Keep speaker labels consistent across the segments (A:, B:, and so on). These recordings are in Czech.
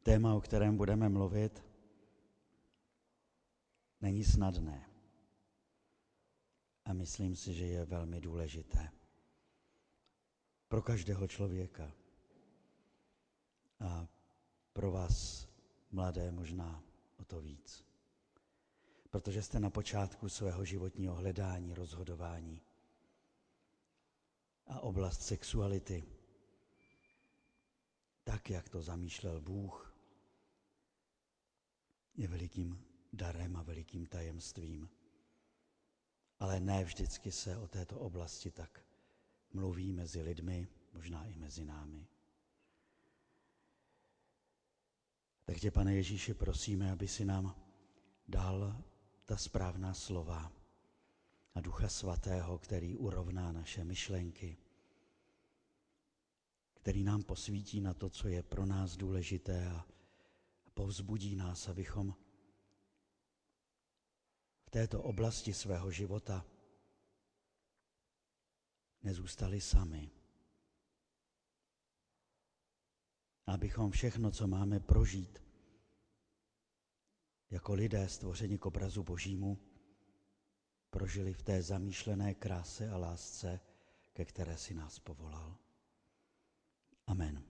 A: Téma, o kterém budeme mluvit, není snadné. A myslím si, že je velmi důležité pro každého člověka. A pro vás, mladé, možná o to víc. Protože jste na počátku svého životního hledání, rozhodování. A oblast sexuality, tak jak to zamýšlel Bůh, je velikým darem a velikým tajemstvím. Ale ne vždycky se o této oblasti tak mluví mezi lidmi, možná i mezi námi. Tak tě, Pane Ježíši, prosíme, aby si nám dal ta správná slova a Ducha Svatého, který urovná naše myšlenky, který nám posvítí na to, co je pro nás důležité a povzbudí nás, abychom v této oblasti svého života nezůstali sami. Abychom všechno, co máme prožít jako lidé stvořeni k obrazu Božímu, prožili v té zamýšlené kráse a lásce, ke které si nás povolal. Amen.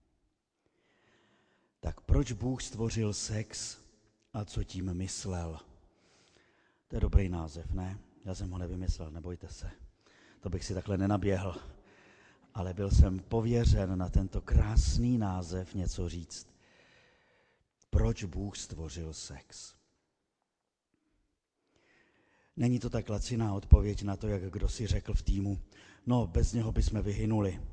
A: Tak proč Bůh stvořil sex a co tím myslel? To je dobrý název, ne? Já jsem ho nevymyslel, nebojte se. To bych si takhle nenaběhl. Ale byl jsem pověřen na tento krásný název něco říct. Proč Bůh stvořil sex? Není to tak laciná odpověď na to, jak kdo si řekl v týmu, no bez něho bychom vyhynuli.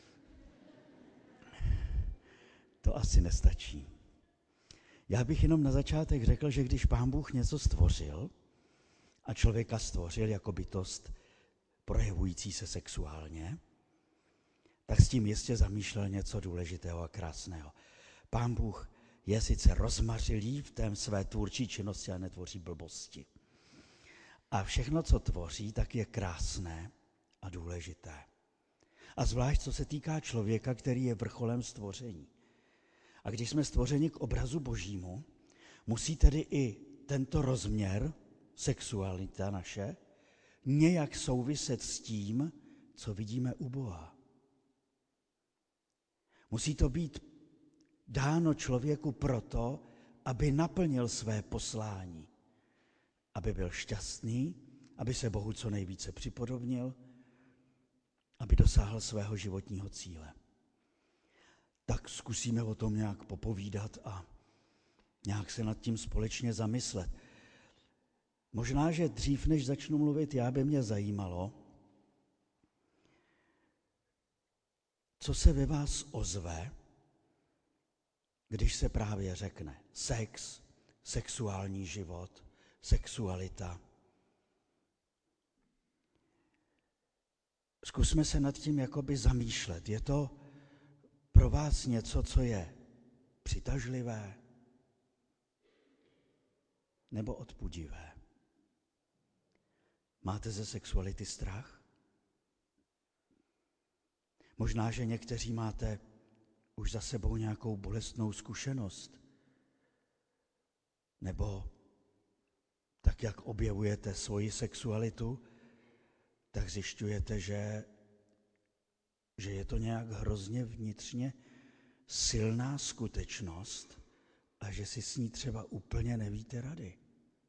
A: To asi nestačí. Já bych jenom na začátek řekl, že když Pán Bůh něco stvořil a člověka stvořil jako bytost projevující se sexuálně, tak s tím jistě zamýšlel něco důležitého a krásného. Pán Bůh je sice rozmařilý v té své tvůrčí činnosti, ale netvoří blbosti. A všechno, co tvoří, tak je krásné a důležité. A zvlášť, co se týká člověka, který je vrcholem stvoření. A když jsme stvořeni k obrazu Božímu, musí tedy i tento rozměr, sexualita naše, nějak souviset s tím, co vidíme u Boha. Musí to být dáno člověku proto, aby naplnil své poslání, aby byl šťastný, aby se Bohu co nejvíce připodobnil, aby dosáhl svého životního cíle. Tak zkusíme o tom nějak popovídat a nějak se nad tím společně zamyslet. Možná, že dřív, než začnu mluvit, by mě zajímalo, co se ve vás ozve, když se právě řekne sex, sexuální život, sexualita. Zkusme se nad tím jakoby zamýšlet. Je to pro vás něco, co je přitažlivé nebo odpudivé? Máte ze sexuality strach? Možná, že někteří máte už za sebou nějakou bolestnou zkušenost. Nebo tak, jak objevujete svoji sexualitu, tak zjišťujete, že je to nějak hrozně vnitřně silná skutečnost a že si s ní třeba úplně nevíte rady.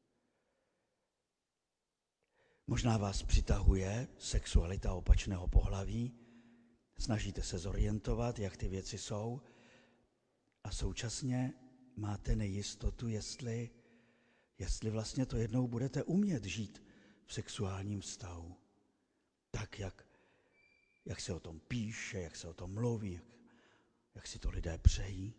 A: Možná vás přitahuje sexualita opačného pohlaví, snažíte se zorientovat, jak ty věci jsou a současně máte nejistotu, jestli vlastně to jednou budete umět žít v sexuálním vztahu. Tak, jak se o tom píše, jak se o tom mluví, jak si to lidé přejí.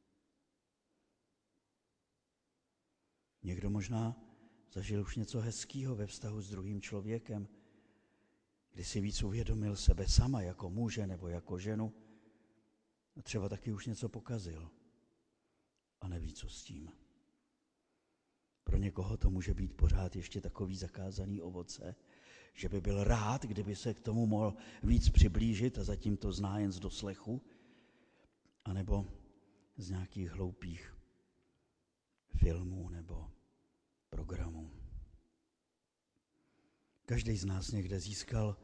A: Někdo možná zažil už něco hezkého ve vztahu s druhým člověkem, kdy si víc uvědomil sebe sama jako muže nebo jako ženu a třeba taky už něco pokazil a neví, co s tím. Pro někoho to může být pořád ještě takový zakázaný ovoce, že by byl rád, kdyby se k tomu mohl víc přiblížit a zatím to zná jen z doslechu, anebo z nějakých hloupých filmů nebo programů. Každý z nás někde získal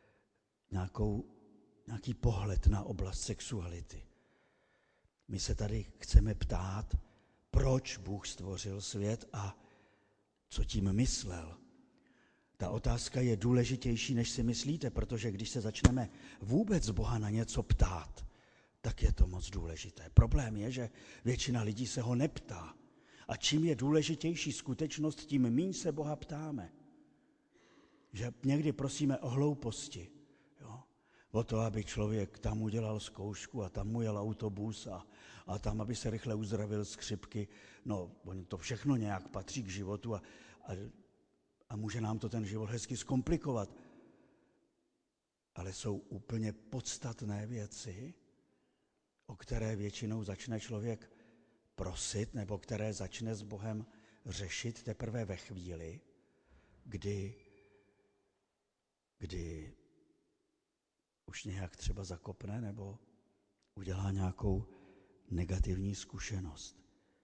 A: nějaký pohled na oblast sexuality. My se tady chceme ptát, proč Bůh stvořil svět a co tím myslel. Ta otázka je důležitější, než si myslíte, protože když se začneme vůbec Boha na něco ptát, tak je to moc důležité. Problém je, že většina lidí se ho neptá. A čím je důležitější skutečnost, tím míň se Boha ptáme. Že někdy prosíme o hlouposti. Jo? O to, aby člověk tam udělal zkoušku a tam mu jel autobus a tam, aby se rychle uzdravil z chřipky. No, to všechno nějak patří k životu a může nám to ten život hezky zkomplikovat. Ale jsou úplně podstatné věci, o které většinou začne člověk prosit, nebo které začne s Bohem řešit teprve ve chvíli, kdy už nějak třeba zakopne nebo udělá nějakou negativní zkušenost.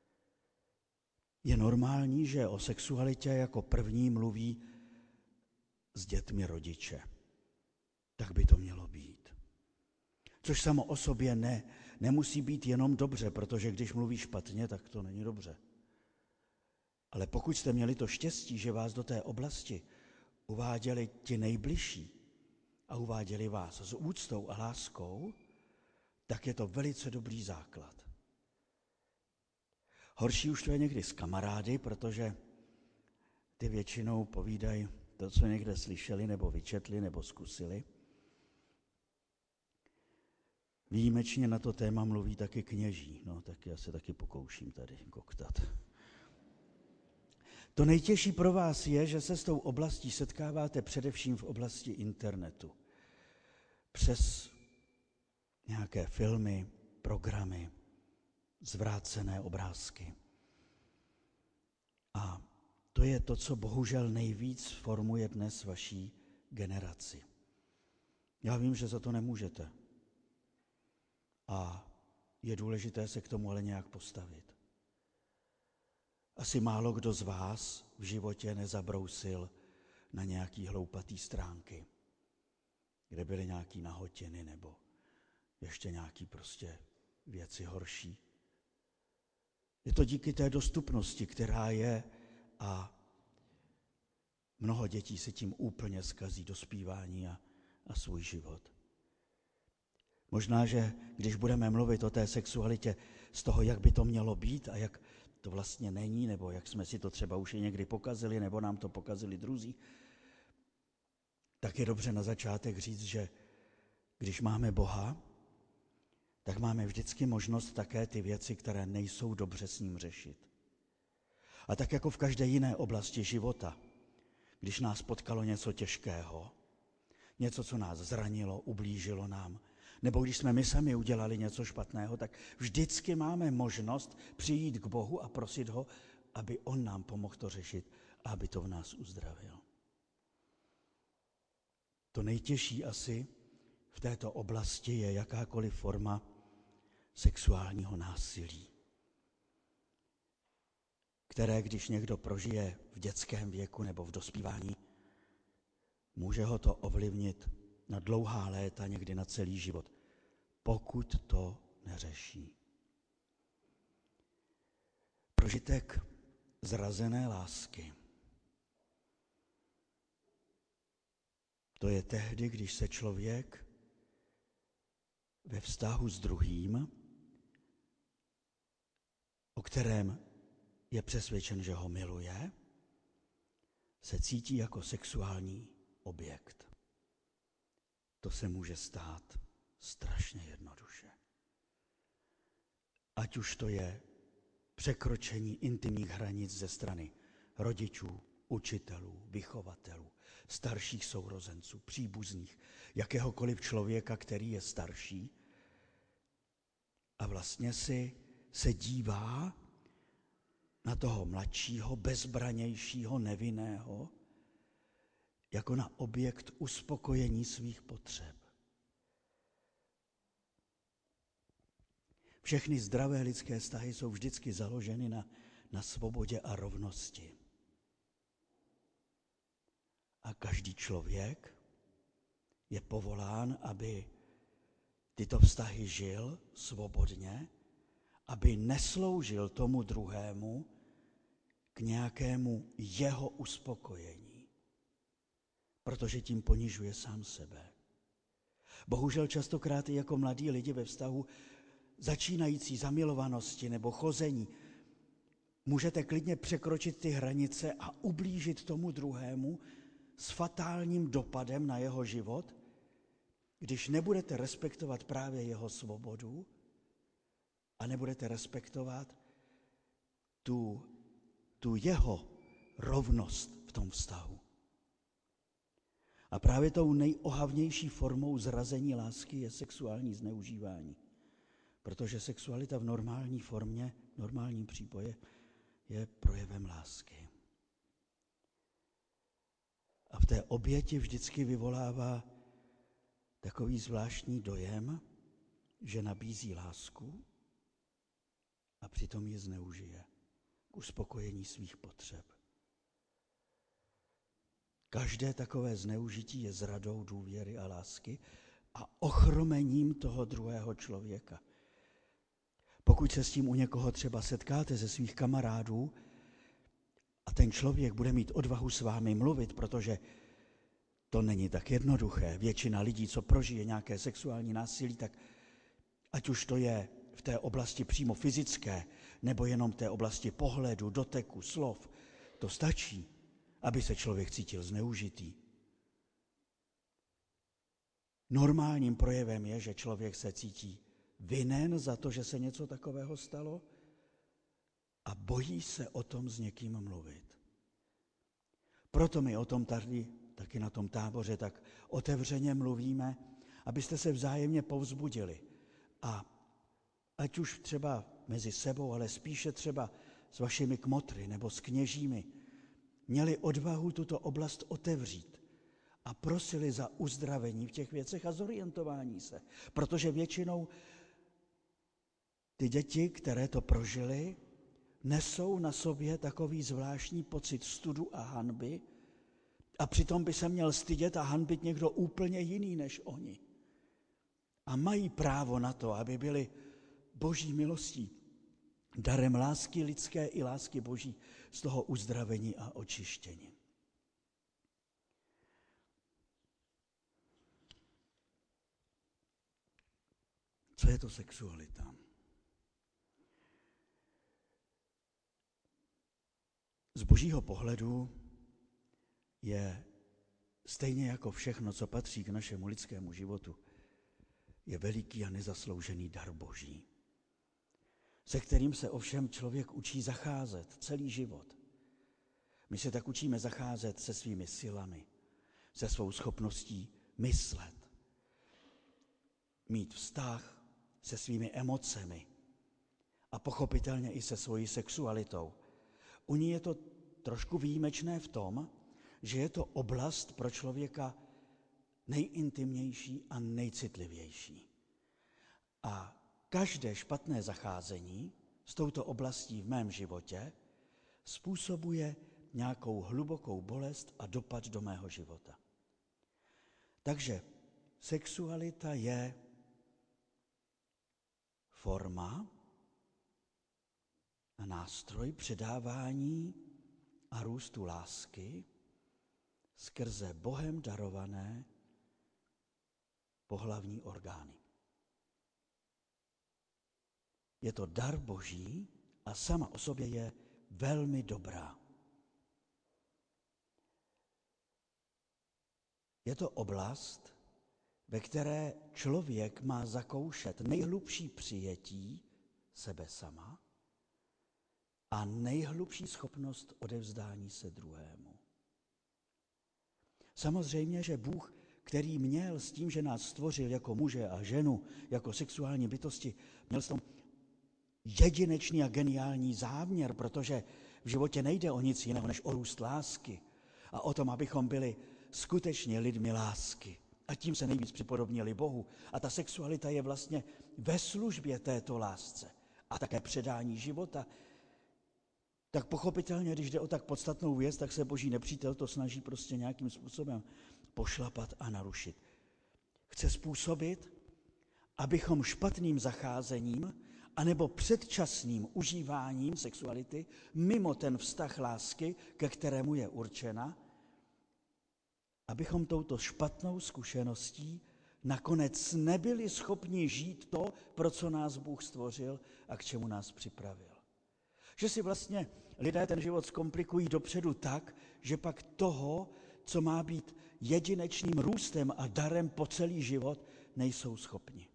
A: Je normální, že o sexualitě jako první mluví s dětmi rodiče. Tak by to mělo být. Což samo o sobě nemusí být jenom dobře, protože když mluví špatně, tak to není dobře. Ale pokud jste měli to štěstí, že vás do té oblasti uváděli ti nejbližší a uváděli vás s úctou a láskou, tak je to velice dobrý základ. Horší už to je někdy s kamarády, protože ty většinou povídají to, co někde slyšeli, nebo vyčetli, nebo zkusili. Výjimečně na to téma mluví taky kněží, no tak já se taky pokouším tady koktat. To nejtěžší pro vás je, že se s tou oblastí setkáváte především v oblasti internetu. Přes nějaké filmy, programy, zvrácené obrázky. A to je to, co bohužel nejvíc formuje dnes vaší generaci. Já vím, že za to nemůžete. A je důležité se k tomu ale nějak postavit. Asi málo kdo z vás v životě nezabrousil na nějaký hloupatý stránky, kde byly nějaký nahotiny nebo ještě nějaký prostě věci horší. Je to díky té dostupnosti, která je, a mnoho dětí se tím úplně zkazí dospívání a svůj život. Možná, že když budeme mluvit o té sexualitě z toho, jak by to mělo být a jak to vlastně není, nebo jak jsme si to třeba už i někdy pokazili, nebo nám to pokazili druzí, tak je dobře na začátek říct, že když máme Boha, tak máme vždycky možnost také ty věci, které nejsou dobře, s ním řešit. A tak jako v každé jiné oblasti života, když nás potkalo něco těžkého, něco, co nás zranilo, ublížilo nám, nebo když jsme my sami udělali něco špatného, tak vždycky máme možnost přijít k Bohu a prosit ho, aby on nám pomohl to řešit a aby to v nás uzdravil. To nejtěžší asi v této oblasti je jakákoliv forma sexuálního násilí, které, když někdo prožije v dětském věku nebo v dospívání, může ho to ovlivnit na dlouhá léta, někdy na celý život, pokud to neřeší. Prožitek zrazené lásky. To je tehdy, když se člověk ve vztahu s druhým, o kterém je přesvědčen, že ho miluje, se cítí jako sexuální objekt. To se může stát strašně jednoduše. Ať už to je překročení intimních hranic ze strany rodičů, učitelů, vychovatelů, starších sourozenců, příbuzných, jakéhokoliv člověka, který je starší a vlastně se dívá na toho mladšího, bezbranějšího, nevinného, jako na objekt uspokojení svých potřeb. Všechny zdravé lidské vztahy jsou vždycky založeny na svobodě a rovnosti. A každý člověk je povolán, aby tyto vztahy žil svobodně, aby nesloužil tomu druhému k nějakému jeho uspokojení, protože tím ponižuje sám sebe. Bohužel častokrát i jako mladí lidi ve vztahu začínající zamilovanosti nebo chození můžete klidně překročit ty hranice a ublížit tomu druhému s fatálním dopadem na jeho život, když nebudete respektovat právě jeho svobodu a nebudete respektovat tu jeho rovnost v tom vztahu. A právě tou nejohavnější formou zrazení lásky je sexuální zneužívání. Protože sexualita v normální formě, normálním přípoje je projevem lásky. A v té oběti vždycky vyvolává takový zvláštní dojem, že nabízí lásku a přitom ji zneužije k uspokojení svých potřeb. Každé takové zneužití je zradou důvěry a lásky a ochromením toho druhého člověka. Pokud se s tím u někoho třeba setkáte ze svých kamarádů a ten člověk bude mít odvahu s vámi mluvit, protože to není tak jednoduché. Většina lidí, co prožije nějaké sexuální násilí, tak ať už to je v té oblasti přímo fyzické, nebo jenom v té oblasti pohledu, doteku, slov, to stačí, aby se člověk cítil zneužitý. Normálním projevem je, že člověk se cítí vinen za to, že se něco takového stalo a bojí se o tom s někým mluvit. Proto my o tom tady, taky na tom táboře, tak otevřeně mluvíme, abyste se vzájemně povzbudili. A ať už třeba mezi sebou, ale spíše třeba s vašimi kmotry nebo s kněžími, měli odvahu tuto oblast otevřít a prosili za uzdravení v těch věcech a zorientování se. Protože většinou ty děti, které to prožily, nesou na sobě takový zvláštní pocit studu a hanby a přitom by se měl stydět a hanbit někdo úplně jiný než oni. A mají právo na to, aby byli Boží milostí, darem lásky lidské i lásky Boží z toho uzdravení a očištění. Co je to sexualita? Z Božího pohledu je stejně jako všechno, co patří k našemu lidskému životu, je veliký a nezasloužený dar Boží, se kterým se ovšem člověk učí zacházet celý život. My se tak učíme zacházet se svými silami, se svou schopností myslet, mít vztah se svými emocemi a pochopitelně i se svojí sexualitou. U ní je to trošku výjimečné v tom, že je to oblast pro člověka nejintimnější a nejcitlivější. A každé špatné zacházení s touto oblastí v mém životě způsobuje nějakou hlubokou bolest a dopad do mého života. Takže sexualita je forma a nástroj předávání a růstu lásky skrze Bohem darované pohlavní orgány. Je to dar Boží a sama o sobě je velmi dobrá. Je to oblast, ve které člověk má zakoušet nejhlubší přijetí sebe sama a nejhlubší schopnost odevzdání se druhému. Samozřejmě, že Bůh, který měl s tím, že nás stvořil jako muže a ženu, jako sexuální bytosti, měl s tom jedinečný a geniální záměr, protože v životě nejde o nic jiného, než o růst lásky a o tom, abychom byli skutečně lidmi lásky A tím se nejvíc připodobnili Bohu. A ta sexualita je vlastně ve službě této lásce a také předání života. Tak pochopitelně, když jde o tak podstatnou věc, tak se boží nepřítel to snaží prostě nějakým způsobem pošlapat a narušit. Chce způsobit, abychom špatným zacházením anebo předčasným užíváním sexuality mimo ten vztah lásky, ke kterému je určena, abychom touto špatnou zkušeností nakonec nebyli schopni žít to, pro co nás Bůh stvořil a k čemu nás připravil. Že si vlastně lidé ten život zkomplikují dopředu tak, že pak toho, co má být jedinečným růstem a darem po celý život, nejsou schopni.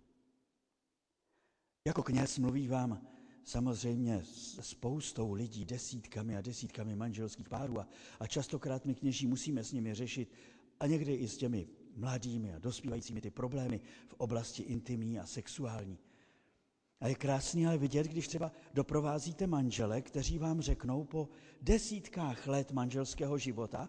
A: Jako kněz mluví vám samozřejmě se spoustou lidí, desítkami a desítkami manželských párů a častokrát my kněží musíme s nimi řešit a někdy i s těmi mladými a dospívajícími ty problémy v oblasti intimní a sexuální. A je krásný ale vidět, když třeba doprovázíte manžele, kteří vám řeknou po desítkách let manželského života,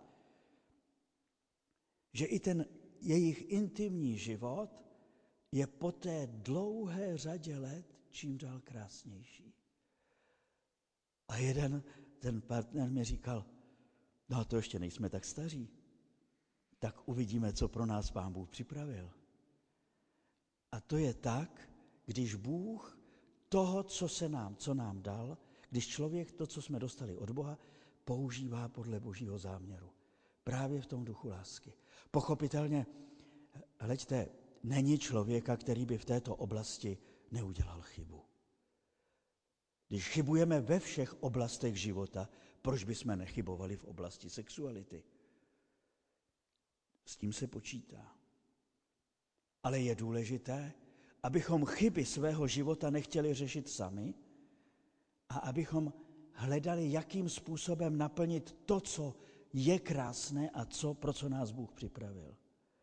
A: že i ten jejich intimní život je po té dlouhé řadě let čím dál krásnější. A ten partner mi říkal, no a to ještě nejsme tak staří, tak uvidíme, co pro nás Pán Bůh připravil. A to je tak, když Bůh toho, co nám dal, když člověk to, co jsme dostali od Boha, používá podle Božího záměru. Právě v tom duchu lásky. Pochopitelně, hleďte, není člověka, který by v této oblasti neudělal chybu. Když chybujeme ve všech oblastech života, proč bychom nechybovali v oblasti sexuality? S tím se počítá. Ale je důležité, abychom chyby svého života nechtěli řešit sami a abychom hledali, jakým způsobem naplnit to, co je krásné a pro co nás Bůh připravil.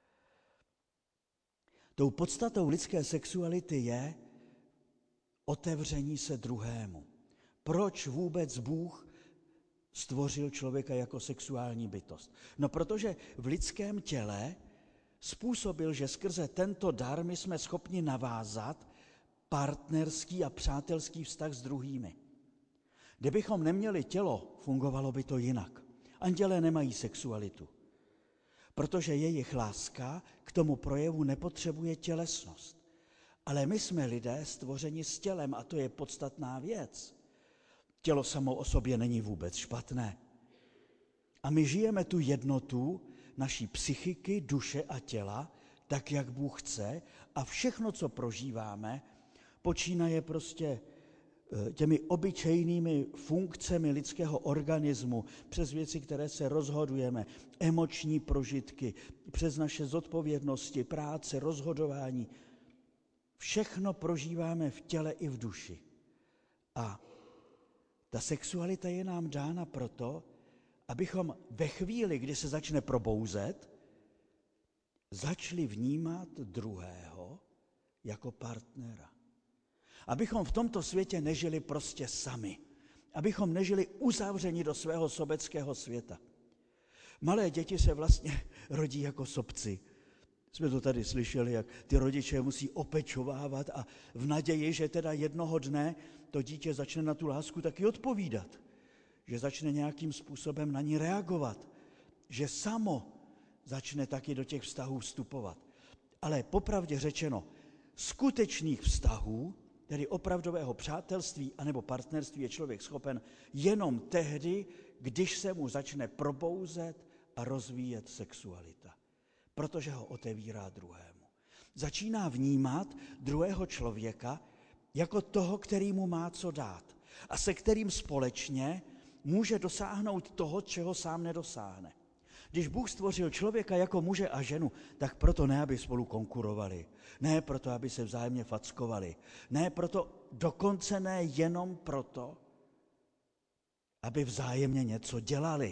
A: Tou podstatou lidské sexuality je otevření se druhému. Proč vůbec Bůh stvořil člověka jako sexuální bytost? No protože v lidském těle způsobil, že skrze tento dar my jsme schopni navázat partnerský a přátelský vztah s druhými. Kdybychom neměli tělo, fungovalo by to jinak. Andělé nemají sexualitu, protože jejich láska k tomu projevu nepotřebuje tělesnost. Ale my jsme lidé stvořeni s tělem a to je podstatná věc. Tělo samo o sobě není vůbec špatné. A my žijeme tu jednotu naší psychiky, duše a těla, tak, jak Bůh chce a všechno, co prožíváme, počínaje prostě těmi obyčejnými funkcemi lidského organismu, přes věci, které se rozhodujeme, emoční prožitky, přes naše zodpovědnosti, práce, rozhodování. Všechno prožíváme v těle i v duši. A ta sexualita je nám dána proto, abychom ve chvíli, kdy se začne probouzet, začali vnímat druhého jako partnera. Abychom v tomto světě nežili prostě sami. Abychom nežili uzavřeni do svého sobeckého světa. Malé děti se vlastně rodí jako sobci. Jsme to tady slyšeli, jak ty rodiče musí opečovávat a v naději, že teda jednoho dne to dítě začne na tu lásku taky odpovídat. Že začne nějakým způsobem na ní reagovat. Že samo začne taky do těch vztahů vstupovat. Ale popravdě řečeno, skutečných vztahů, tedy opravdového přátelství anebo partnerství, je člověk schopen jenom tehdy, když se mu začne probouzet a rozvíjet sexualita. Protože ho otevírá druhému. Začíná vnímat druhého člověka jako toho, který mu má co dát a se kterým společně může dosáhnout toho, čeho sám nedosáhne. Když Bůh stvořil člověka jako muže a ženu, tak proto ne, aby spolu konkurovali, ne proto, aby se vzájemně fackovali, ne proto, dokonce ne jenom proto, aby vzájemně něco dělali.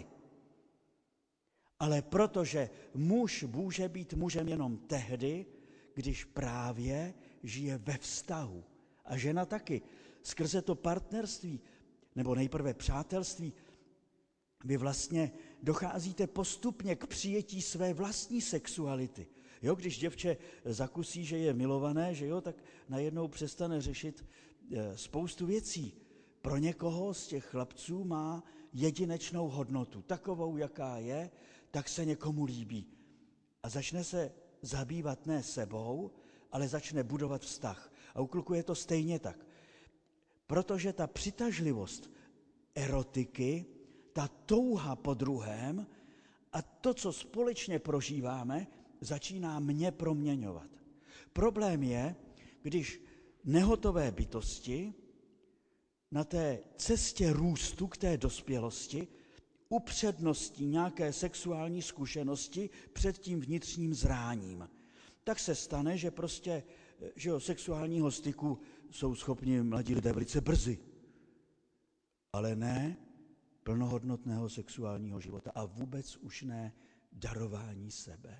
A: Ale protože muž může být mužem jenom tehdy, když právě žije ve vztahu. A žena taky. Skrze to partnerství, nebo nejprve přátelství, vy vlastně docházíte postupně k přijetí své vlastní sexuality. Jo, když děvče zakusí, že je milované, že jo, tak najednou přestane řešit spoustu věcí. Pro někoho z těch chlapců má jedinečnou hodnotu. Takovou, jaká je, tak se někomu líbí. A začne se zabývat ne sebou, ale začne budovat vztah. A u kluku je to stejně tak. Protože ta přitažlivost erotiky, ta touha po druhém a to, co společně prožíváme, začíná mě proměňovat. Problém je, když nehotové bytosti na té cestě růstu k té dospělosti upředností nějaké sexuální zkušenosti před tím vnitřním zráním. Tak se stane, že prostě sexuálního styku jsou schopni mladí lidé velice brzy, ale ne plnohodnotného sexuálního života a vůbec už ne darování sebe.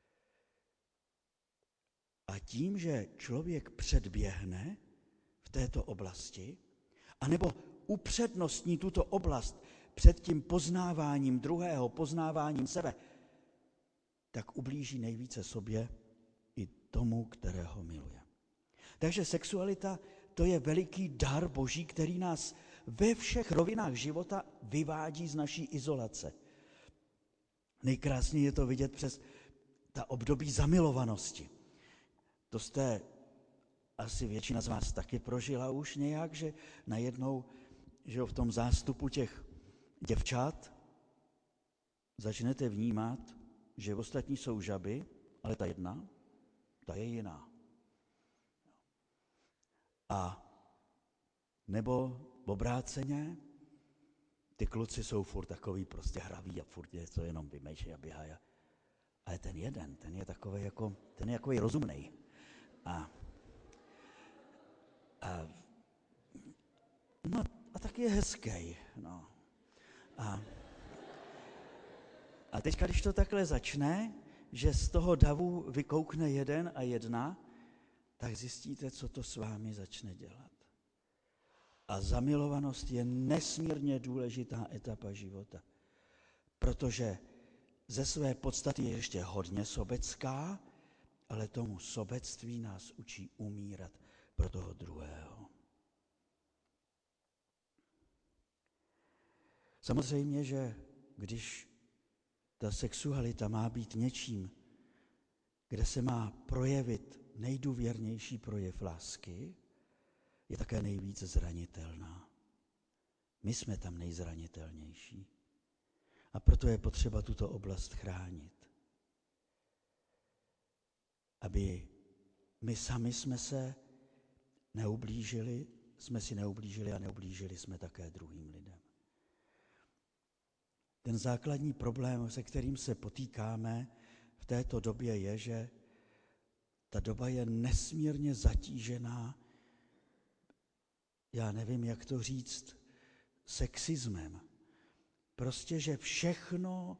A: A tím, že člověk předběhne v této oblasti, anebo upřednostní tuto oblast před tím poznáváním druhého, poznáváním sebe, tak ublíží nejvíce sobě i tomu, kterého miluje. Takže sexualita, to je veliký dar Boží, který nás ve všech rovinách života vyvádí z naší izolace. Nejkrásněji je to vidět přes ta období zamilovanosti. To jste asi většina z vás taky prožila už nějak, že najednou, že v tom zástupu těch děvčat začnete vnímat, že ostatní jsou žaby, ale ta jedna, ta je jiná. A nebo obráceně, ty kluci jsou furt takový prostě hraví a furt něco jenom vymýšlí a běhají. Ale ten jeden, ten je takový jako rozumnej. A taky je hezký. No. A teďka, když to takhle začne, že z toho davu vykoukne jeden a jedna, tak zjistíte, co to s vámi začne dělat. A zamilovanost je nesmírně důležitá etapa života, protože ze své podstaty je ještě hodně sobecká, ale tomu sobectví nás učí umírat pro toho druhého. Samozřejmě, že když ta sexualita má být něčím, kde se má projevit nejdůvěrnější projev lásky, je také nejvíc zranitelná. My jsme tam nejzranitelnější. A proto je potřeba tuto oblast chránit. Aby my sami jsme si neublížili a neublížili jsme také druhým lidem. Ten základní problém, se kterým se potýkáme v této době, je, že ta doba je nesmírně zatížená, já nevím, jak to říct, sexismem. Prostě, že všechno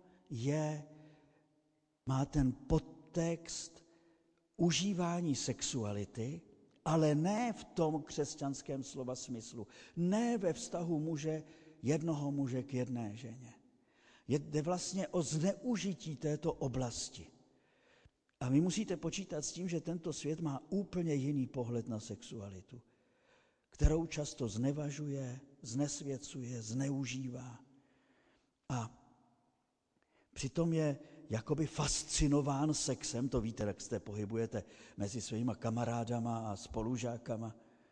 A: má ten podtext užívání sexuality, ale ne v tom křesťanském slova smyslu. Ne ve vztahu jednoho muže k jedné ženě. Jde vlastně o zneužití této oblasti. A vy musíte počítat s tím, že tento svět má úplně jiný pohled na sexualitu, kterou často znevažuje, znesvěcuje, zneužívá. A přitom je jakoby fascinován sexem, to víte, jak se pohybujete mezi svýma kamarádama a spolužákama.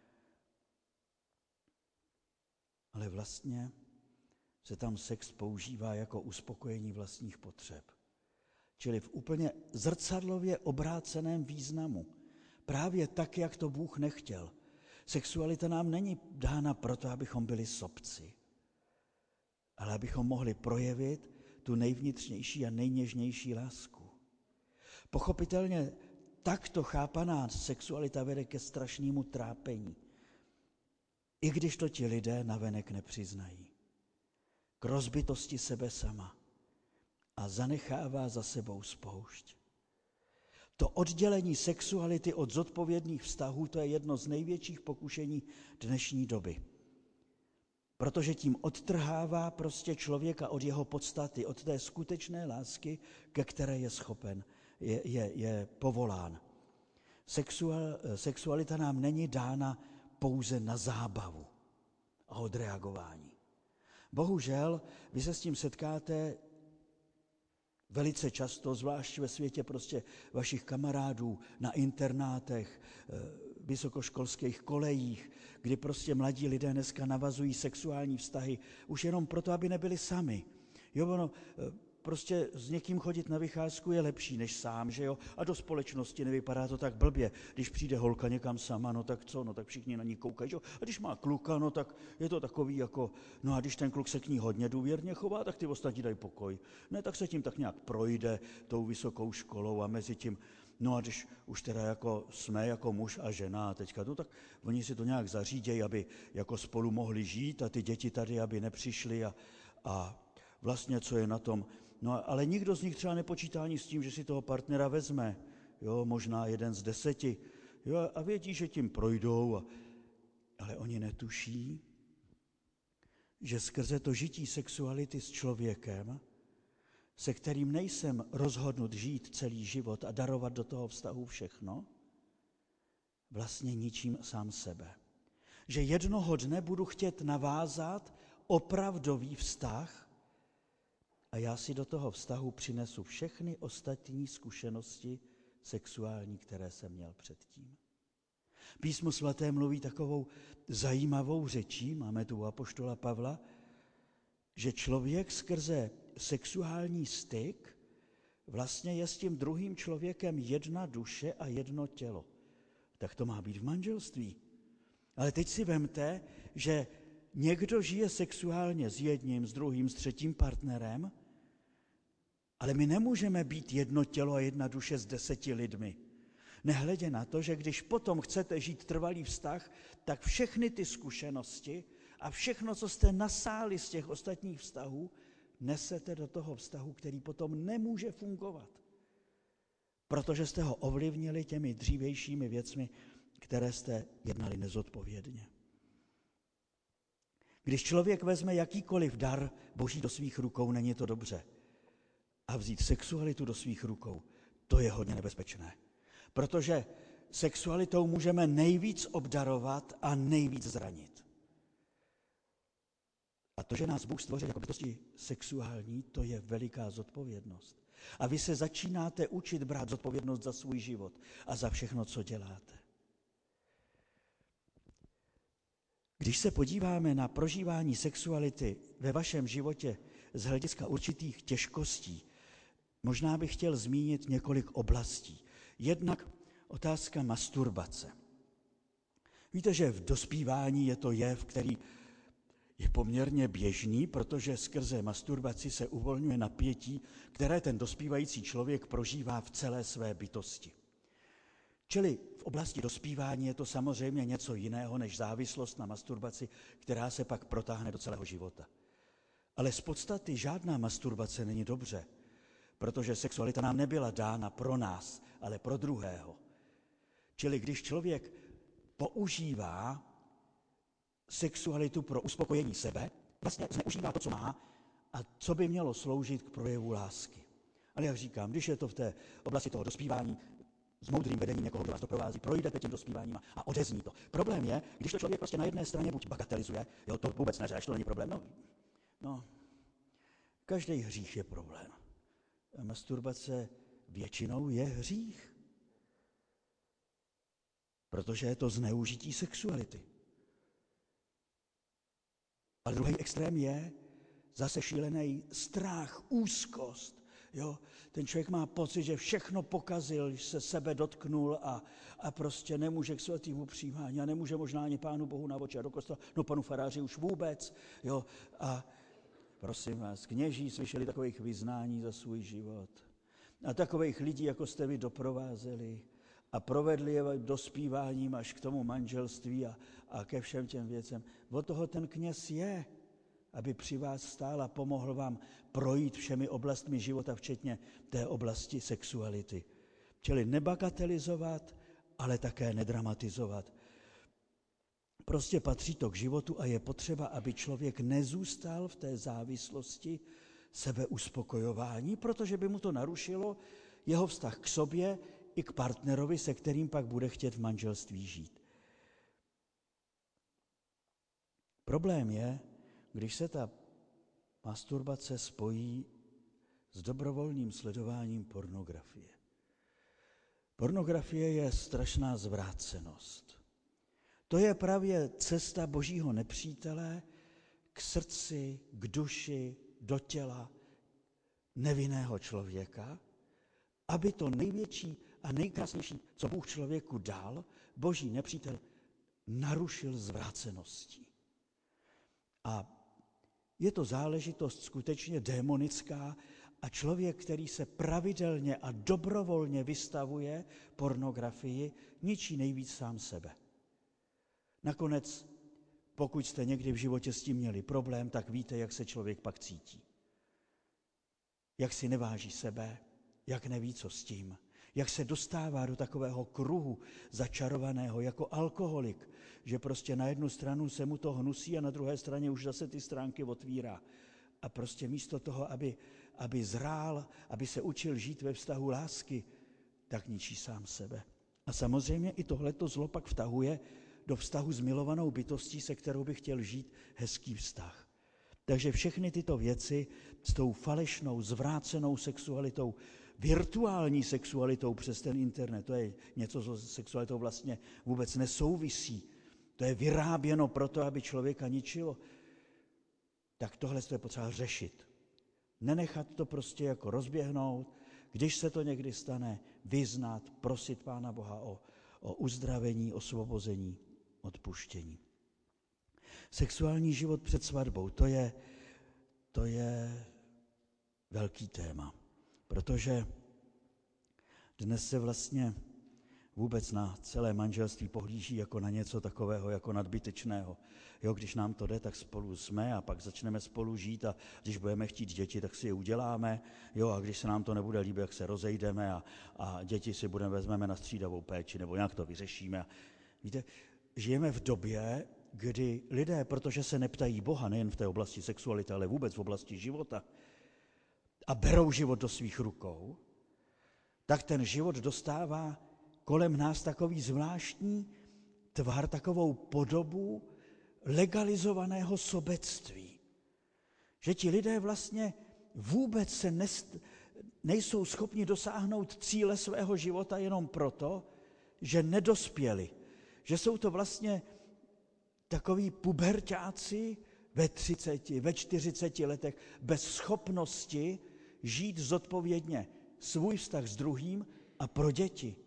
A: Ale vlastně se tam sex používá jako uspokojení vlastních potřeb. Čili v úplně zrcadlově obráceném významu. Právě tak, jak to Bůh nechtěl. Sexualita nám není dána proto, abychom byli sobci, ale abychom mohli projevit tu nejvnitřnější a nejněžnější lásku. Pochopitelně takto chápaná sexualita vede ke strašnému trápení, i když to ti lidé navenek nepřiznají. K rozbitosti sebe sama a zanechává za sebou spoušť. To oddělení sexuality od zodpovědných vztahů, to je jedno z největších pokušení dnešní doby. Protože tím odtrhává prostě člověka od jeho podstaty, od té skutečné lásky, ke které je schopen. je povolán. Sexualita nám není dána pouze na zábavu a odreagování. Bohužel, vy se s tím setkáte velice často, zvlášť ve světě prostě vašich kamarádů, na internátech, vysokoškolských kolejích, kdy prostě mladí lidé dneska navazují sexuální vztahy už jenom proto, aby nebyli sami. Jo, prostě s někým chodit na vycházku je lepší než sám, že jo? A do společnosti nevypadá to tak blbě. Když přijde holka někam sama, no tak co? No tak všichni na ní koukají, že jo? A když má kluka, no tak je to takový jako, no a když ten kluk se k ní hodně důvěrně chová, tak ty ostatní dají pokoj. Ne, tak se tím tak nějak projde tou vysokou školou a mezi tím, no a když už teda jako jsme jako muž a žena teďka, no tak oni si to nějak zařídějí, aby jako spolu mohli žít a ty děti tady, aby nepřišly a vlastně co je na tom. No ale nikdo z nich třeba nepočítá ani s tím, že si toho partnera vezme, jo, možná 1 z 10, jo, a vědí, že tím projdou, ale oni netuší, že skrze to žití sexuality s člověkem, se kterým nejsem rozhodnut žít celý život a darovat do toho vztahu všechno, vlastně ničím sám sebe. Že jednoho dne budu chtět navázat opravdový vztah, a já si do toho vztahu přinesu všechny ostatní zkušenosti sexuální, které jsem měl předtím. Písmo svaté mluví takovou zajímavou řečí, máme tu u apoštola Pavla, že člověk skrze sexuální styk vlastně je s tím druhým člověkem jedna duše a jedno tělo. Tak to má být v manželství. Ale teď si vemte, že někdo žije sexuálně s jedním, s druhým, s třetím partnerem, ale my nemůžeme být jedno tělo a jedna duše s 10 lidmi. Nehledě na to, že když potom chcete žít trvalý vztah, tak všechny ty zkušenosti a všechno, co jste nasáli z těch ostatních vztahů, nesete do toho vztahu, který potom nemůže fungovat. Protože jste ho ovlivnili těmi dřívějšími věcmi, které jste jednali nezodpovědně. Když člověk vezme jakýkoliv dar Boží do svých rukou, není to dobře. A vzít sexualitu do svých rukou, to je hodně nebezpečné. Protože sexualitou můžeme nejvíc obdarovat a nejvíc zranit. A to, že nás Bůh stvořil jako bytosti sexuální, to je veliká zodpovědnost. A vy se začínáte učit brát zodpovědnost za svůj život a za všechno, co děláte. Když se podíváme na prožívání sexuality ve vašem životě z hlediska určitých těžkostí, možná bych chtěl zmínit několik oblastí. Jednak otázka masturbace. Víte, že v dospívání je to jev, který je poměrně běžný, protože skrze masturbaci se uvolňuje napětí, které ten dospívající člověk prožívá v celé své bytosti. Čili v oblasti dospívání je to samozřejmě něco jiného než závislost na masturbaci, která se pak protáhne do celého života. Ale z podstaty žádná masturbace není dobře, protože sexualita nám nebyla dána pro nás, ale pro druhého. Čili když člověk používá sexualitu pro uspokojení sebe, vlastně zneužívá to, co má a co by mělo sloužit k projevu lásky. Ale jak říkám, když je to v té oblasti toho dospívání, s moudrým vedením někoho, kdo vás doprovází, projdete tím dospíváním a odezní to. Problém je, když to člověk prostě na jedné straně buď bagatelizuje, jo, to vůbec neřeš, to není problém, no, každý hřích je problém. A masturbace většinou je hřích. Protože je to zneužití sexuality. A druhý extrém je zase šílený strach, úzkost. Jo? Ten člověk má pocit, že všechno pokazil, že se sebe dotknul a prostě nemůže k svatému přijímání a nemůže možná ani Pánu Bohu na oči a do kostela, no panu faráři už vůbec. Jo? A prosím vás, kněží slyšeli takových vyznání za svůj život. A takových lidí, jako jste vy doprovázeli a provedli je dospíváním až k tomu manželství a ke všem těm věcem. Od toho ten kněz je, aby při vás stál a pomohl vám projít všemi oblastmi života, včetně té oblasti sexuality. Čili nebagatelizovat, ale také nedramatizovat. Prostě patří to k životu a je potřeba, aby člověk nezůstal v té závislosti sebeuspokojování, protože by mu to narušilo jeho vztah k sobě i k partnerovi, se kterým pak bude chtět v manželství žít. Problém je, když se ta masturbace spojí s dobrovolným sledováním pornografie. Pornografie je strašná zvrácenost. To je právě cesta božího nepřítele k srdci, k duši, do těla nevinného člověka, aby to největší a nejkrásnější, co Bůh člověku dal, boží nepřítel narušil zvráceností. A je to záležitost skutečně démonická a člověk, který se pravidelně a dobrovolně vystavuje pornografii, ničí nejvíc sám sebe. Nakonec, pokud jste někdy v životě s tím měli problém, tak víte, jak se člověk pak cítí. Jak si neváží sebe, jak neví, co s tím, jak se dostává do takového kruhu začarovaného jako alkoholik, že prostě na jednu stranu se mu to hnusí a na druhé straně už zase ty stránky otvírá. A prostě místo toho, aby zrál, aby se učil žít ve vztahu lásky, tak ničí sám sebe. A samozřejmě i tohleto zlo pak vtahuje do vztahu s milovanou bytostí, se kterou by chtěl žít hezký vztah. Takže všechny tyto věci s tou falešnou, zvrácenou sexualitou, virtuální sexualitou přes ten internet, to je něco, co s sexualitou vlastně vůbec nesouvisí. To je vyráběno proto, aby člověka ničilo. Tak tohle je potřeba řešit. Nenechat to prostě jako rozběhnout, když se to někdy stane, vyznat, prosit Pána Boha o uzdravení, osvobození, odpuštění. Sexuální život před svatbou, to je velký téma, protože dnes se vlastně vůbec na celé manželství pohlíží jako na něco takového, jako nadbytečného. Jo, když nám to jde, tak spolu jsme a pak začneme spolu žít a když budeme chtít děti, tak si je uděláme. Jo, a když se nám to nebude líbit, jak se rozejdeme a děti si vezmeme na střídavou péči nebo nějak to vyřešíme. Víte, žijeme v době, kdy lidé, protože se neptají Boha, nejen v té oblasti sexuality, ale vůbec v oblasti života, a berou život do svých rukou, tak ten život dostává kolem nás takový zvláštní tvar, takovou podobu legalizovaného sobectví. Že ti lidé vlastně vůbec se nejsou schopni dosáhnout cíle svého života jenom proto, že nedospěli. Že jsou to vlastně takoví puberťáci ve 30, ve 40 letech bez schopnosti žít zodpovědně svůj vztah s druhým a pro děti.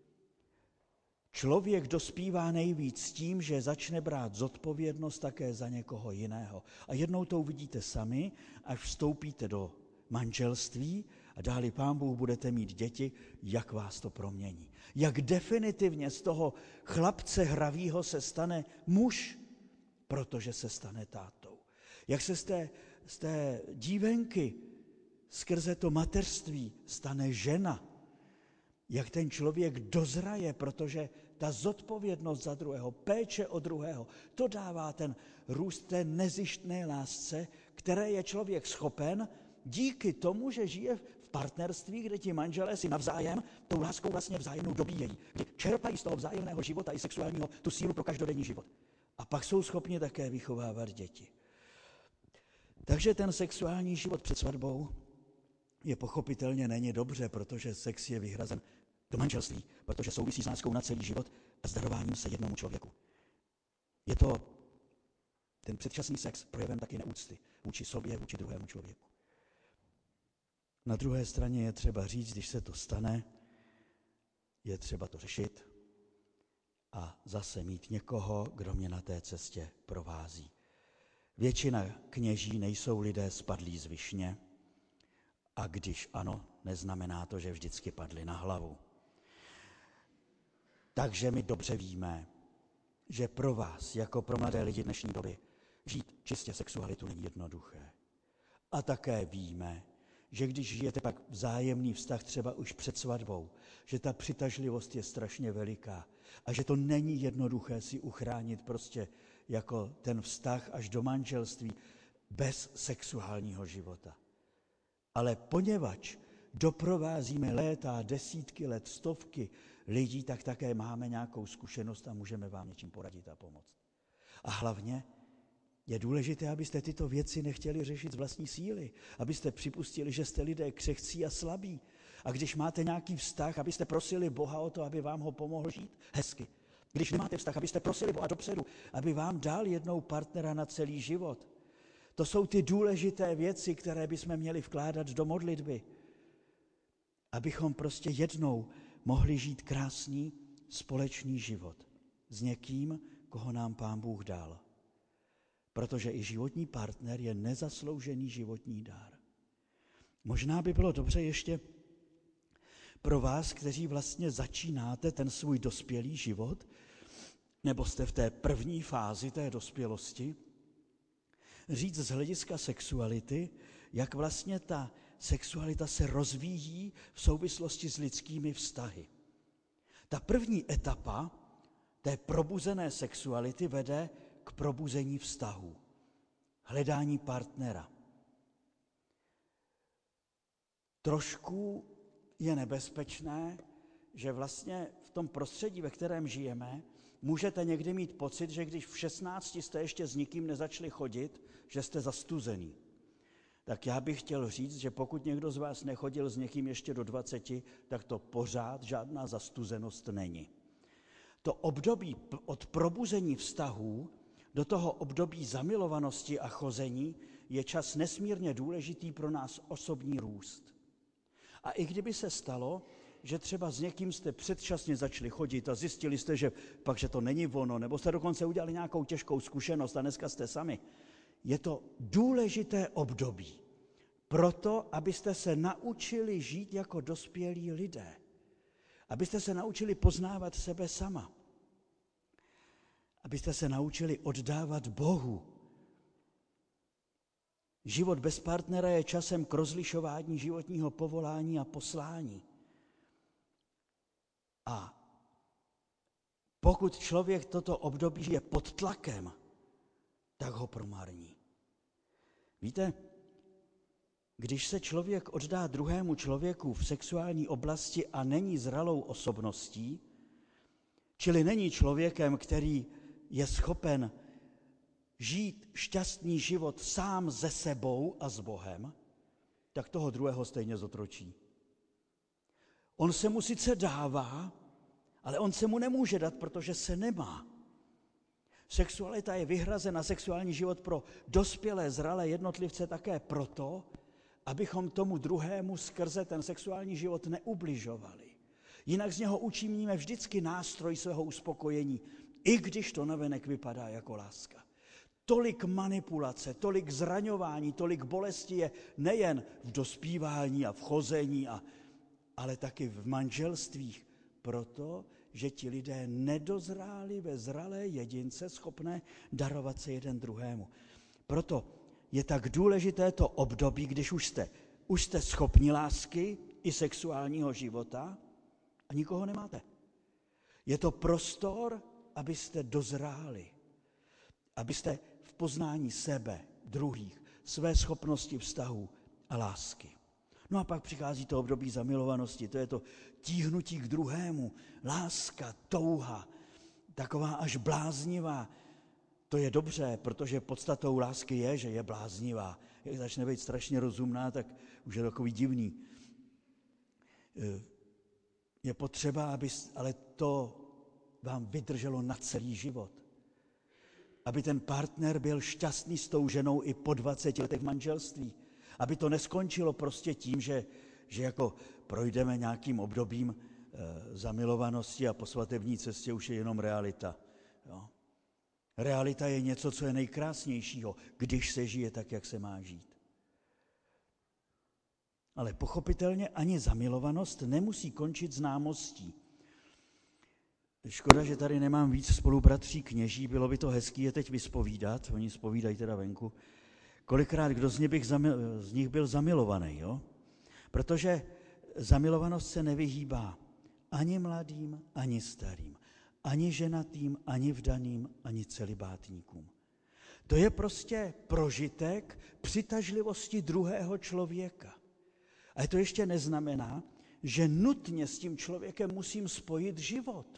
A: Člověk dospívá nejvíc tím, že začne brát zodpovědnost také za někoho jiného. A jednou to uvidíte sami, až vstoupíte do manželství a dáli Pán Bůh budete mít děti, jak vás to promění. Jak definitivně z toho chlapce hravýho se stane muž, protože se stane tátou. Jak se z té dívenky skrze to mateřství stane žena. Jak ten člověk dozraje, protože ta zodpovědnost za druhého, péče o druhého, to dává ten růst té nezištné lásce, které je člověk schopen díky tomu, že žije v partnerství, kde ti manželé si navzájem tou láskou vlastně vzájemnou dobíjejí. Kdy čerpají z toho vzájemného života i sexuálního tu sílu pro každodenní život. A pak jsou schopni také vychovávat děti. Takže ten sexuální život před svatbou je pochopitelně není dobře, protože sex je vyhrazen do manželství, protože souvisí s láskou na celý život a s darováním se jednomu člověku. Je to ten předčasný sex projevem taky neúcty vůči sobě, vůči druhému člověku. Na druhé straně je třeba říct, když se to stane, je třeba to řešit a zase mít někoho, kdo mě na té cestě provází. Většina kněží nejsou lidé spadlí z višně, a když ano, neznamená to, že vždycky padli na hlavu. Takže my dobře víme, že pro vás, jako pro mladé lidi dnešní doby, žít čistě sexualitu není jednoduché. A také víme, že když žijete pak vzájemný vztah třeba už před svatbou, že ta přitažlivost je strašně veliká a že to není jednoduché si uchránit prostě jako ten vztah až do manželství bez sexuálního života. Ale poněvadž doprovázíme léta, desítky let, stovky lidí, tak také máme nějakou zkušenost a můžeme vám něčím poradit a pomoct. A hlavně je důležité, abyste tyto věci nechtěli řešit z vlastní síly, abyste připustili, že jste lidé křehcí a slabí. A když máte nějaký vztah, abyste prosili Boha o to, aby vám ho pomohl žít hezky. Když nemáte vztah, abyste prosili Boha dopředu, aby vám dal jednou partnera na celý život. To jsou ty důležité věci, které bychom měli vkládat do modlitby. Abychom prostě jednou mohli žít krásný společný život s někým, koho nám Pán Bůh dal. Protože i životní partner je nezasloužený životní dár. Možná by bylo dobře ještě pro vás, kteří vlastně začínáte ten svůj dospělý život, nebo jste v té první fázi té dospělosti, říct z hlediska sexuality, jak vlastně ta sexualita se rozvíjí v souvislosti s lidskými vztahy. Ta první etapa té probuzené sexuality vede k probuzení vztahu, hledání partnera. Trošku je nebezpečné, že vlastně v tom prostředí, ve kterém žijeme, můžete někdy mít pocit, že když v 16 jste ještě s nikým nezačali chodit, že jste zastuzený. Tak já bych chtěl říct, že pokud někdo z vás nechodil s někým ještě do 20, tak to pořád žádná zastuzenost není. To období od probuzení vztahů do toho období zamilovanosti a chození je čas nesmírně důležitý pro nás osobní růst. A i kdyby se stalo, že třeba s někým jste předčasně začali chodit a zjistili jste, že to není ono, nebo jste dokonce udělali nějakou těžkou zkušenost a dneska jste sami, je to důležité období proto, abyste se naučili žít jako dospělí lidé. Abyste se naučili poznávat sebe sama. Abyste se naučili oddávat Bohu. Život bez partnera je časem k rozlišování životního povolání a poslání. A pokud člověk toto období je pod tlakem, tak ho promarní. Víte, když se člověk oddá druhému člověku v sexuální oblasti a není zralou osobností, čili není člověkem, který je schopen žít šťastný život sám se sebou a s Bohem, tak toho druhého stejně zotročí. On se mu sice dává, ale on se mu nemůže dát, protože se nemá. Sexualita je vyhrazena, sexuální život pro dospělé, zralé jednotlivce také proto, abychom tomu druhému skrze ten sexuální život neubližovali. Jinak z něho učiníme vždycky nástroj svého uspokojení, i když to navenek vypadá jako láska. Tolik manipulace, tolik zraňování, tolik bolesti je nejen v dospívání a v chození, ale taky v manželstvích, proto, že ti lidé nedozráli ve zralé jedince schopné darovat se jeden druhému. Proto je tak důležité to období, když už jste schopni lásky i sexuálního života a nikoho nemáte. Je to prostor, abyste dozráli, abyste v poznání sebe, druhých, své schopnosti vztahu a lásky. No a pak přichází to období zamilovanosti, to je to tíhnutí k druhému, láska, touha, taková až bláznivá. To je dobře, protože podstatou lásky je, že je bláznivá. Jak začne být strašně rozumná, tak už je takový divný. Je potřeba, ale to vám vydrželo na celý život. Aby ten partner byl šťastný s tou ženou i po 20 letech v manželství. Aby to neskončilo prostě tím, že jako projdeme nějakým obdobím zamilovanosti a po svatební cestě už je jenom realita. Jo? Realita je něco, co je nejkrásnějšího, když se žije tak, jak se má žít. Ale pochopitelně ani zamilovanost nemusí končit známostí. Škoda, že tady nemám víc spolubratří kněží, bylo by to hezký je teď vyspovídat, oni zpovídají teda venku. Kolikrát kdo z nich byl zamilovaný, jo? Protože zamilovanost se nevyhýbá ani mladým, ani starým, ani ženatým, ani vdaným, ani celibátníkům. To je prostě prožitek přitažlivosti druhého člověka. Ale to ještě neznamená, že nutně s tím člověkem musím spojit život.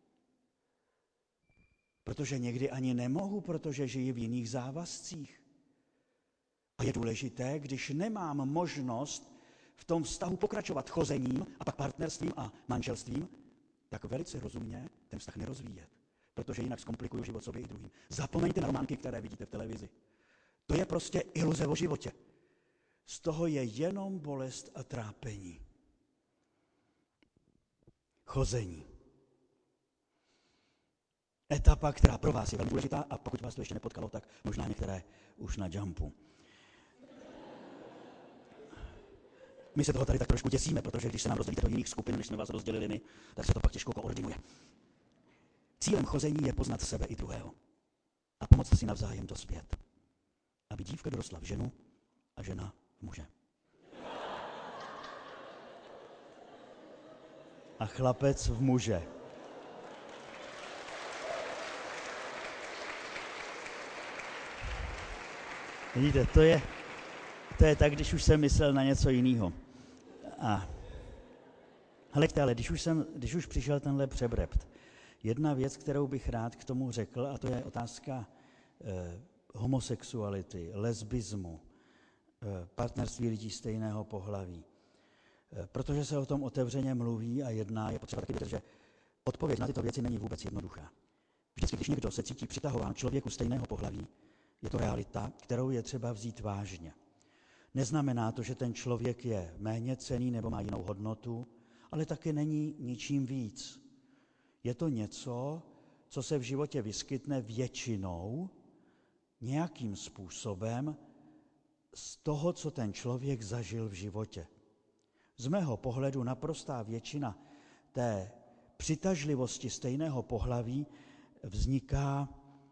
A: Protože někdy ani nemohu, protože žiji v jiných závazcích. A je důležité, když nemám možnost v tom vztahu pokračovat chozením a pak partnerstvím a manželstvím, tak velice rozumně ten vztah nerozvíjet. Protože jinak zkomplikuju život sobě i druhým. Zapomeňte na románky, které vidíte v televizi. To je prostě iluze o životě. Z toho je jenom bolest a trápení. Chození. Etapa, která pro vás je velmi důležitá a pokud vás to ještě nepotkalo, tak možná některé už na jumpu. My se toho tady tak trošku děsíme, protože když se nám rozdělíte do jiných skupin, než jsme vás rozdělili my, tak se to pak těžko koordinuje. Cílem chození je poznat sebe i druhého a pomoct si navzájem dospět, aby dívka dorostla v ženu a žena v muže. A chlapec v muže. Vidíte, to je tak, když už jsem myslel na něco jiného. Ale když už přišel tenhle přebrept, jedna věc, kterou bych rád k tomu řekl, a to je otázka homosexuality, lesbismu, partnerství lidí stejného pohlaví. Protože se o tom otevřeně mluví a jedná, je potřeba taky vidět, že odpověď na tyto věci není vůbec jednoduchá. Vždycky, když někdo se cítí přitahován k člověku stejného pohlaví, je to realita, kterou je třeba vzít vážně. Neznamená to, že ten člověk je méně cenný nebo má jinou hodnotu, ale taky není ničím víc. Je to něco, co se v životě vyskytne většinou nějakým způsobem z toho, co ten člověk zažil v životě. Z mého pohledu naprostá většina té přitažlivosti stejného pohlaví vzniká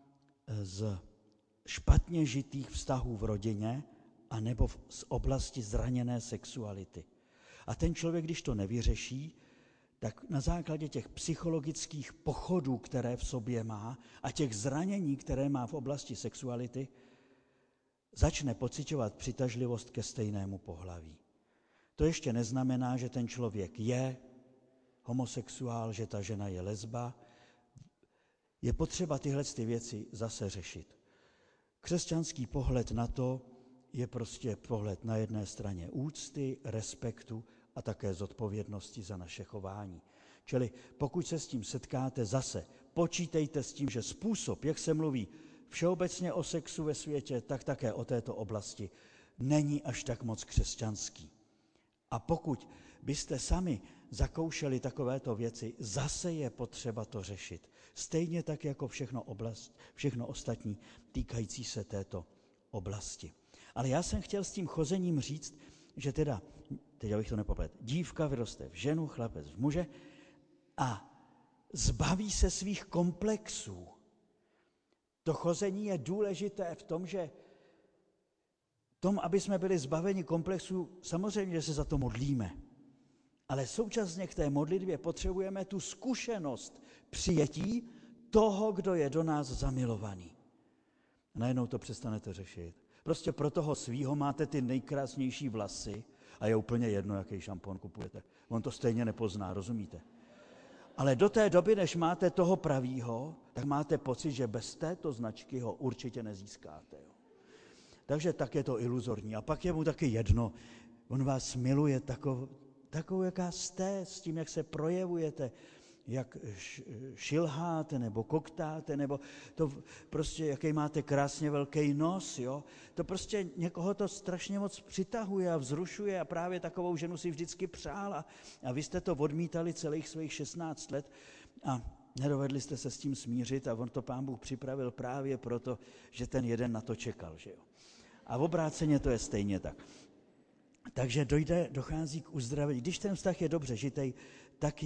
A: z špatně žitých vztahů v rodině anebo z oblasti zraněné sexuality. A ten člověk, když to nevyřeší, tak na základě těch psychologických pochodů, které v sobě má a těch zranění, které má v oblasti sexuality, začne pociťovat přitažlivost ke stejnému pohlaví. To ještě neznamená, že ten člověk je homosexuál, že ta žena je lesba. Je potřeba tyhle věci zase řešit. Křesťanský pohled na to je prostě pohled na jedné straně úcty, respektu a také zodpovědnosti za naše chování. Čili pokud se s tím setkáte, zase počítejte s tím, že způsob, jak se mluví všeobecně o sexu ve světě, tak také o této oblasti, není až tak moc křesťanský. A pokud byste sami zakoušeli takovéto věci, zase je potřeba to řešit. Stejně tak jako všechno ostatní týkající se této oblasti. Ale já jsem chtěl s tím chozením říct, že teď abych to nepopletl, dívka vyroste v ženu, chlapec v muže a zbaví se svých komplexů. To chození je důležité v tom, že aby jsme byli zbaveni komplexů, samozřejmě, že se za to modlíme. Ale současně k té modlitbě potřebujeme tu zkušenost přijetí toho, kdo je do nás zamilovaný. A najednou to přestanete řešit. Prostě pro toho svýho máte ty nejkrásnější vlasy a je úplně jedno, jaký šampon kupujete. On to stejně nepozná, rozumíte? Ale do té doby, než máte toho pravýho, tak máte pocit, že bez této značky ho určitě nezískáte. Jo. Takže tak je to iluzorní. A pak je mu taky jedno. On vás miluje takovou, jaká jste, s tím, jak se projevujete, jak šilháte nebo koktáte, nebo to prostě, jaký máte krásně velký nos, jo. To prostě někoho to strašně moc přitahuje a vzrušuje a právě takovou ženu si vždycky přál a vy jste to odmítali celých svých 16 let a nedovedli jste se s tím smířit a on to Pán Bůh připravil právě proto, že ten jeden na to čekal, že jo. A v obráceně to je stejně tak. Takže dochází k uzdravení. Když ten vztah je dobře žitej, tak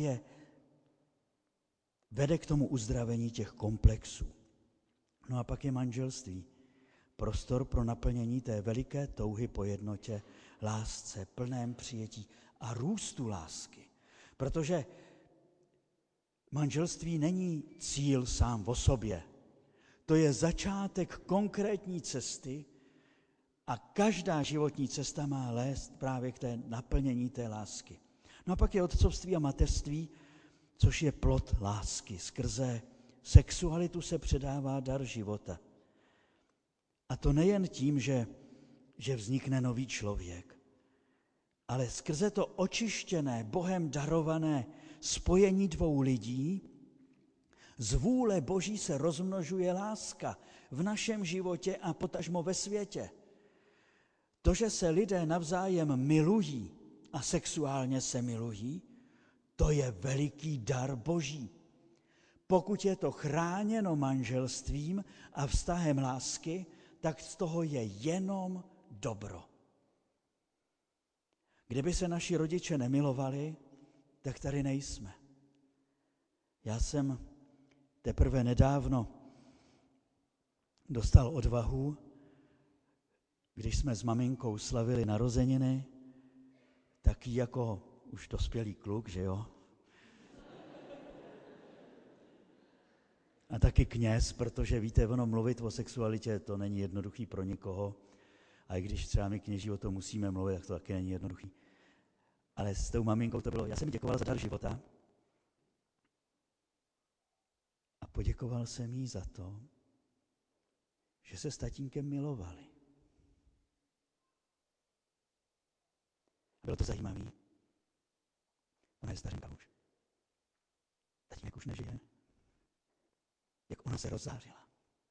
A: vede k tomu uzdravení těch komplexů. No a pak je manželství. Prostor pro naplnění té veliké touhy po jednotě, lásce, plném přijetí a růstu lásky. Protože manželství není cíl sám o sobě. To je začátek konkrétní cesty A každá životní cesta má lézt právě k té naplnění té lásky. No a pak je otcovství a mateřství, což je plod lásky. Skrze sexualitu se předává dar života. A to nejen tím, že vznikne nový člověk, ale skrze to očištěné, Bohem darované spojení dvou lidí z vůle Boží se rozmnožuje láska v našem životě a potažmo ve světě. To, že se lidé navzájem milují a sexuálně se milují, to je veliký dar Boží. Pokud je to chráněno manželstvím a vztahem lásky, tak z toho je jenom dobro. Kdyby se naši rodiče nemilovali, tak tady nejsme. Já jsem teprve nedávno dostal odvahu, když jsme s maminkou slavili narozeniny, taky jako už dospělý kluk, že jo? A taky kněz, protože víte, ono mluvit o sexualitě, to není jednoduchý pro nikoho. A i když třeba my kněží o tom musíme mluvit, tak to taky není jednoduchý. Ale s tou maminkou to bylo, já jsem jí děkoval za dar života a poděkoval jsem jí za to, že se s tatínkem milovali. Bylo to zajímavé. Ona je stařenka už. Tatínek už nežije. Jak ona se rozzářila.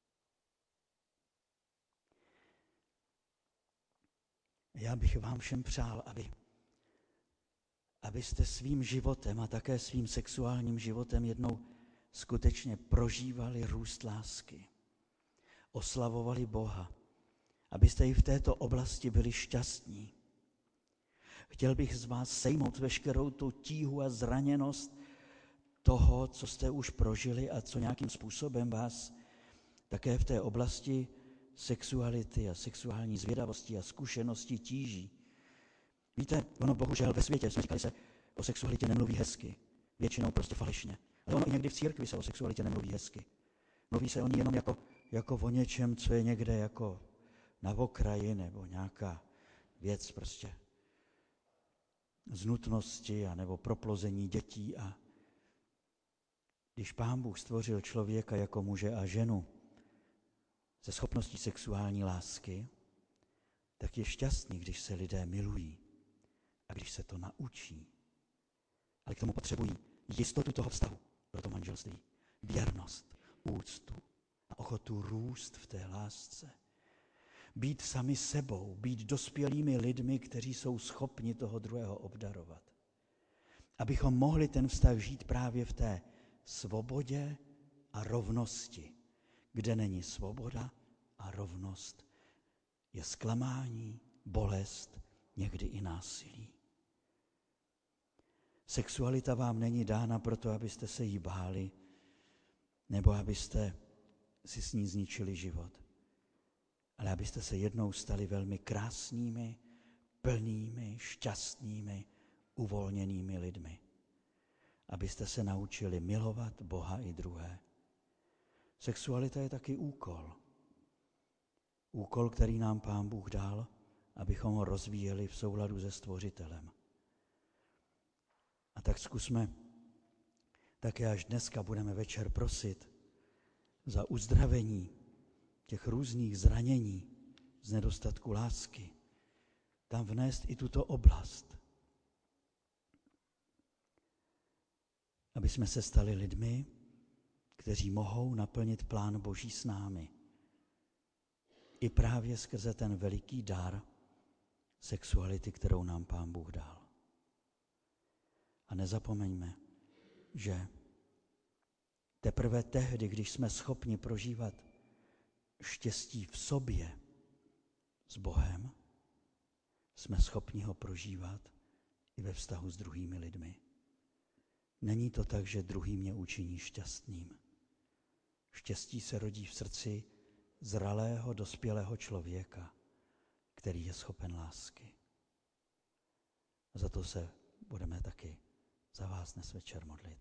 A: Já bych vám všem přál, abyste svým životem a také svým sexuálním životem jednou skutečně prožívali růst lásky. Oslavovali Boha. Abyste i v této oblasti byli šťastní. Chtěl bych z vás sejmout veškerou tu tíhu a zraněnost toho, co jste už prožili a co nějakým způsobem vás také v té oblasti sexuality a sexuální zvědavosti a zkušenosti tíží. Víte, ono bohužel ve světě, jsme říkali, se o sexualitě nemluví hezky, většinou prostě falešně. Ale ono i někdy v církvi se o sexualitě nemluví hezky. Mluví se o ní jenom jako o něčem, co je někde jako na okraji nebo nějaká věc prostě z nutnosti a nebo proplození dětí. A když Pán Bůh stvořil člověka jako muže a ženu se schopností sexuální lásky, tak je šťastný, když se lidé milují a když se to naučí. Ale k tomu potřebují jistotu toho vztahu pro to manželství, věrnost, úctu a ochotu růst v té lásce. Být sami sebou, být dospělými lidmi, kteří jsou schopni toho druhého obdarovat. Abychom mohli ten vztah žít právě v té svobodě a rovnosti. Kde není svoboda a rovnost, je zklamání, bolest, někdy i násilí. Sexualita vám není dána proto, abyste se jí báli, nebo abyste si s ní zničili život, ale abyste se jednou stali velmi krásnými, plnými, šťastnými, uvolněnými lidmi. Abyste se naučili milovat Boha i druhé. Sexualita je taky úkol. Úkol, který nám Pán Bůh dal, abychom ho rozvíjeli v souladu se Stvořitelem. A tak zkusme, také až dneska budeme večer prosit za uzdravení těch různých zranění z nedostatku lásky, tam vnést i tuto oblast. Aby jsme se stali lidmi, kteří mohou naplnit plán Boží s námi. I právě skrze ten veliký dar sexuality, kterou nám Pán Bůh dal. A nezapomeňme, že teprve tehdy, když jsme schopni prožívat štěstí v sobě s Bohem, jsme schopni ho prožívat i ve vztahu s druhými lidmi. Není to tak, že druhý mě učiní šťastným. Štěstí se rodí v srdci zralého, dospělého člověka, který je schopen lásky. A za to se budeme taky za vás dnes večer modlit.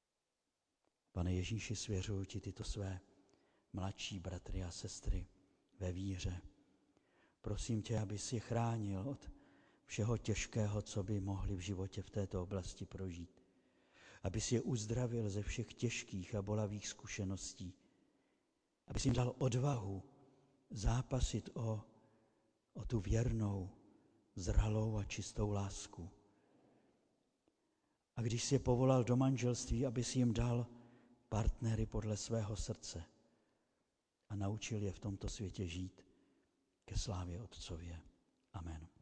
A: Pane Ježíši, svěřuji ti tyto své mladší bratry a sestry ve víře. Prosím tě, abys je chránil od všeho těžkého, co by mohli v životě v této oblasti prožít. Abys je uzdravil ze všech těžkých a bolavých zkušeností. Abys jim dal odvahu zápasit o tu věrnou, zralou a čistou lásku. A když jsi je povolal do manželství, abys jim dal partnery podle svého srdce a naučil je v tomto světě žít ke slávě Otcově. Amen.